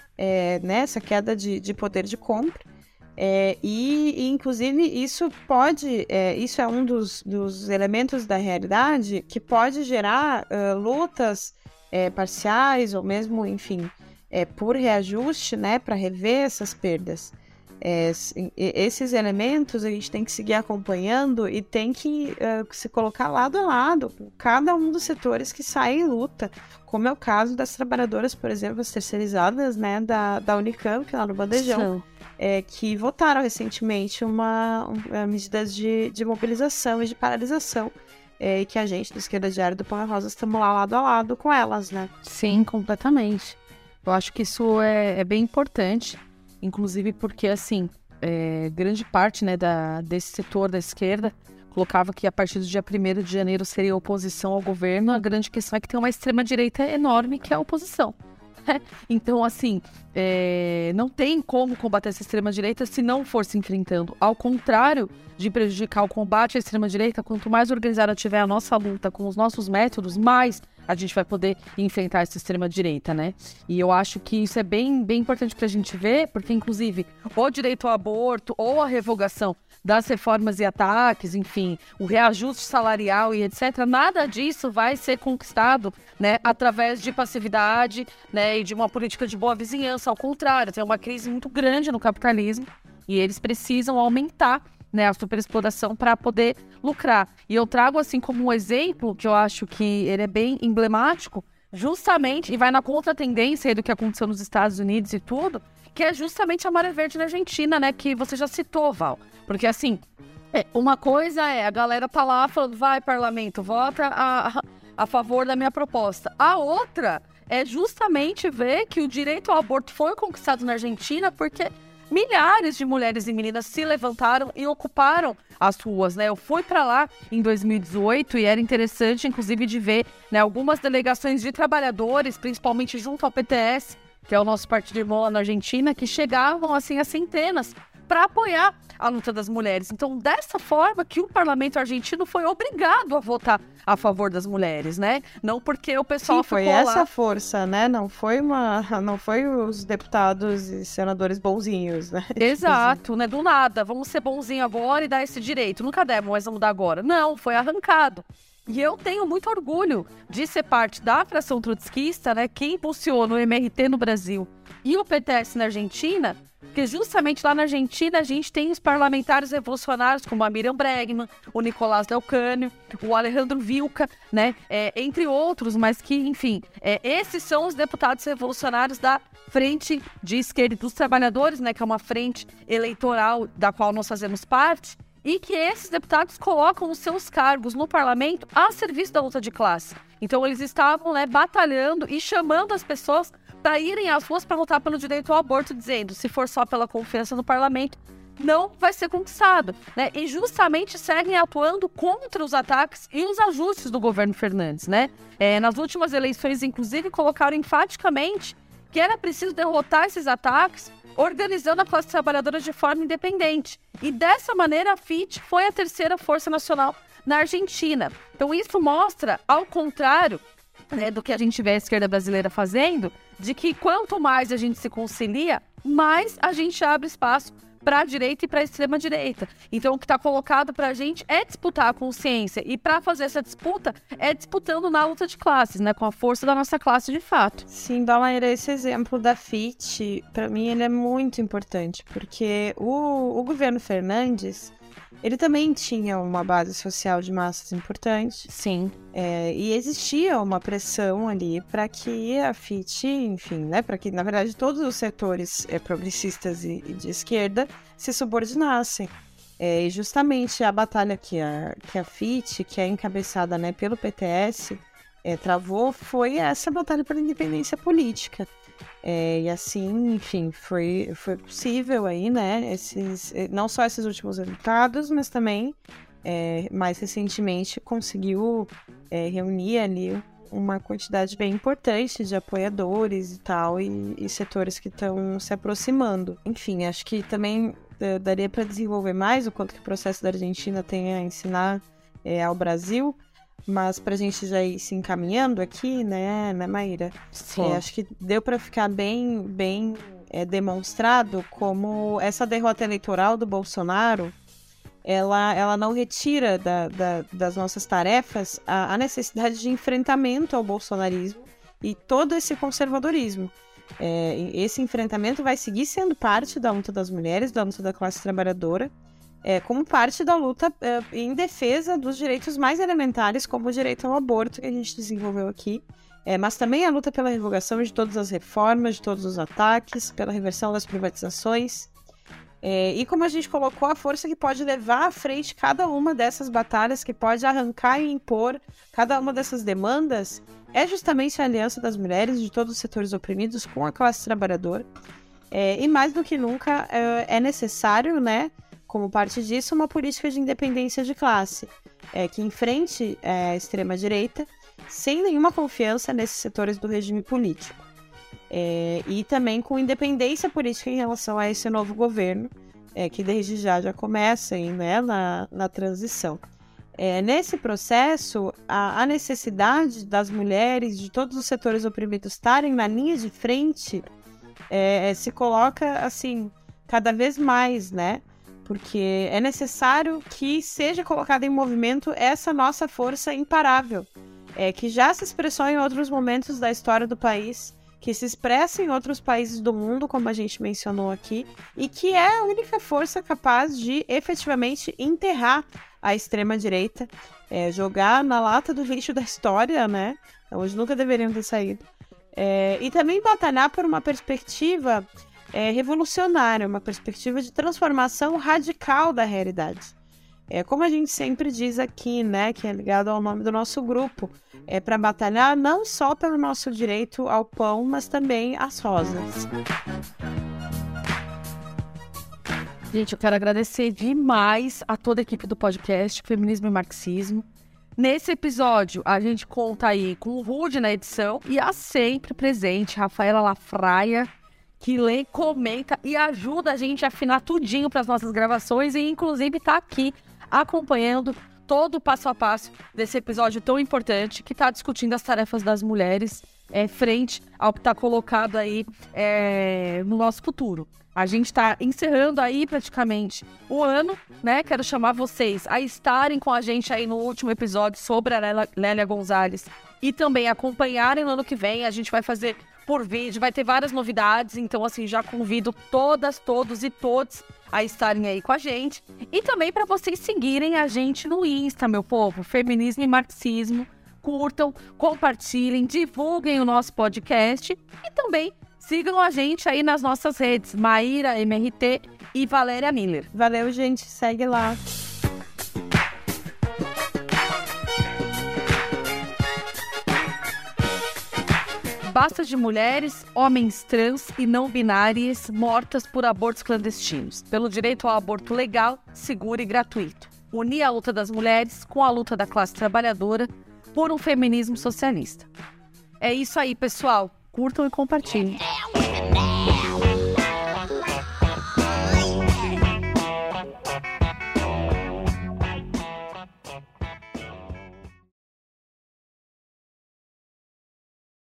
é, né, essa queda de, de poder de compra. É, e, e, inclusive, isso pode, é, isso é um dos, dos elementos da realidade que pode gerar uh, lutas é, parciais ou mesmo, enfim, É, por reajuste, né, para rever essas perdas. É, esses elementos a gente tem que seguir acompanhando e tem que uh, se colocar lado a lado com cada um dos setores que saem em luta, como é o caso das trabalhadoras, por exemplo, as terceirizadas, né, da, da Unicamp, lá no Bandejão, é, que votaram recentemente uma, uma medidas de, de mobilização e de paralisação, é, e que a gente, do Esquerda Diária do Pão e Rosas, estamos lá lado a lado com elas, né? Sim, completamente. Eu acho que isso é, é bem importante, inclusive porque, assim, é, grande parte, né, da, desse setor da esquerda colocava que a partir do dia primeiro de janeiro seria oposição ao governo. A grande questão é que tem uma extrema-direita enorme que é a oposição. Né? Então, assim, é, não tem como combater essa extrema-direita se não for se enfrentando. Ao contrário de prejudicar o combate à extrema-direita, quanto mais organizada tiver a nossa luta com os nossos métodos, mais a gente vai poder enfrentar essa extrema-direita, né? E eu acho que isso é bem, bem importante pra gente ver, porque, inclusive, o direito ao aborto ou a revogação das reformas e ataques, enfim, o reajuste salarial e etcétera, nada disso vai ser conquistado, né, através de passividade, né, e de uma política de boa vizinhança. Ao contrário, tem uma crise muito grande no capitalismo e eles precisam aumentar, né, a superexploração para poder lucrar. E eu trago assim como um exemplo que eu acho que ele é bem emblemático, justamente, e vai na contratendência do que aconteceu nos Estados Unidos e tudo, que é justamente a Maré Verde na Argentina, né, que você já citou, Val. Porque assim, é, uma coisa é, a galera tá lá falando, vai parlamento, vota a, a, a favor da minha proposta. A outra é justamente ver que o direito ao aborto foi conquistado na Argentina porque milhares de mulheres e meninas se levantaram e ocuparam as ruas, né? Eu fui para lá em dois mil e dezoito e era interessante, inclusive, de ver, né, algumas delegações de trabalhadores, principalmente junto ao P T S, que é o nosso partido irmão lá na Argentina, que chegavam, assim, a centenas para apoiar a luta das mulheres. Então, dessa forma que o parlamento argentino foi obrigado a votar a favor das mulheres, né? Não porque o pessoal Sim, foi ficou essa lá... força, né? Não foi uma, não foi os deputados e senadores bonzinhos, né? Exato, né? Do nada, vamos ser bonzinho agora e dar esse direito. Nunca demos, mas vamos dar agora. Não, foi arrancado. E eu tenho muito orgulho de ser parte da fração trotskista, né? Que impulsiona o M R T no Brasil e o P T S na Argentina, porque justamente lá na Argentina a gente tem os parlamentares revolucionários como a Miriam Bregman, o Nicolás Del Cânio, o Alejandro Vilca, né? É, entre outros, mas que, enfim, é, esses são os deputados revolucionários da Frente de Esquerda dos Trabalhadores, né? Que é uma frente eleitoral da qual nós fazemos parte. E que esses deputados colocam os seus cargos no parlamento a serviço da luta de classe. Então eles estavam, né, batalhando e chamando as pessoas para irem às ruas para lutar pelo direito ao aborto, dizendo, se for só pela confiança no parlamento, não vai ser conquistado, né? E justamente seguem atuando contra os ataques e os ajustes do governo Fernandes, né? É, nas últimas eleições, inclusive, colocaram enfaticamente que era preciso derrotar esses ataques organizando a classe trabalhadora de forma independente. E dessa maneira a F I T foi a terceira força nacional na Argentina. Então isso mostra, ao contrário, né, do que a gente vê a esquerda brasileira fazendo, de que quanto mais a gente se concilia, mais a gente abre espaço para a direita e para a extrema-direita. Então, o que está colocado para a gente é disputar a consciência. E para fazer essa disputa, é disputando na luta de classes, né? Com a força da nossa classe de fato. Sim, Balaíra, esse exemplo da F I T, para mim, ele é muito importante. Porque o, o governo Fernandes, ele também tinha uma base social de massas importante. Sim. É, e existia uma pressão ali para que a F I T, enfim, né, para que, na verdade, todos os setores é, progressistas e, e de esquerda se subordinassem. É, e justamente a batalha que a, que a F I T, que é encabeçada, né, pelo P T S, é, travou, foi essa batalha pela independência política. É, e assim, enfim, foi, foi possível aí, né, esses, não só esses últimos resultados, mas também, é, mais recentemente, conseguiu é, reunir ali uma quantidade bem importante de apoiadores e tal, e, e setores que estão se aproximando. Enfim, acho que também é, daria para desenvolver mais o quanto que o processo da Argentina tem a ensinar é, ao Brasil. Mas pra gente já ir se encaminhando aqui, né, né, Maíra? É, acho que deu pra ficar bem, bem é, demonstrado como essa derrota eleitoral do Bolsonaro, ela, ela não retira da, da, das nossas tarefas a, a necessidade de enfrentamento ao bolsonarismo e todo esse conservadorismo. É, esse enfrentamento vai seguir sendo parte da luta das mulheres, da luta da classe trabalhadora, É, como parte da luta é, em defesa dos direitos mais elementares, como o direito ao aborto, que a gente desenvolveu aqui, é, mas também a luta pela revogação de todas as reformas, de todos os ataques, pela reversão das privatizações, é, e como a gente colocou, a força que pode levar à frente cada uma dessas batalhas, que pode arrancar e impor cada uma dessas demandas, é justamente a aliança das mulheres de todos os setores oprimidos com a classe trabalhadora, é, e mais do que nunca é, é necessário, né, como parte disso, uma política de independência de classe, é, que enfrente é, a extrema-direita sem nenhuma confiança nesses setores do regime político. É, e também com independência política em relação a esse novo governo, é, que desde já já começa aí, né, na, na transição. É, nesse processo, a, a necessidade das mulheres, de todos os setores oprimidos estarem na linha de frente, é, se coloca, assim, cada vez mais, né? Porque é necessário que seja colocada em movimento essa nossa força imparável, é, que já se expressou em outros momentos da história do país, que se expressa em outros países do mundo, como a gente mencionou aqui, e que é a única força capaz de efetivamente enterrar a extrema-direita, é, jogar na lata do lixo da história, né? Onde nunca deveriam ter saído. É, e também batalhar por uma perspectiva É revolucionária, uma perspectiva de transformação radical da realidade. É como a gente sempre diz aqui, né, que é ligado ao nome do nosso grupo, é para batalhar não só pelo nosso direito ao pão, mas também às rosas. Gente, eu quero agradecer demais a toda a equipe do podcast Feminismo e Marxismo. Nesse episódio, a gente conta aí com o Rude na edição e a sempre presente Rafaela Lafraia, que lê, comenta e ajuda a gente a afinar tudinho para as nossas gravações e, inclusive, tá aqui acompanhando todo o passo a passo desse episódio tão importante que está discutindo as tarefas das mulheres é, frente ao que está colocado aí é, no nosso futuro. A gente está encerrando aí praticamente o ano, né? Quero chamar vocês a estarem com a gente aí no último episódio sobre a Lélia, Lélia Gonzalez e também acompanharem no ano que vem. A gente vai fazer por vídeo, vai ter várias novidades, então assim, já convido todas, todos e todos a estarem aí com a gente. E também para vocês seguirem a gente no Insta, meu povo, Feminismo e Marxismo. Curtam, compartilhem, divulguem o nosso podcast e também sigam a gente aí nas nossas redes, Maíra M R T e Valéria Miller. Valeu, gente. Segue lá. Basta de mulheres, homens trans e não binárias mortas por abortos clandestinos, pelo direito ao aborto legal, seguro e gratuito. Unir a luta das mulheres com a luta da classe trabalhadora por um feminismo socialista. É isso aí, pessoal. Curtam e compartilhem.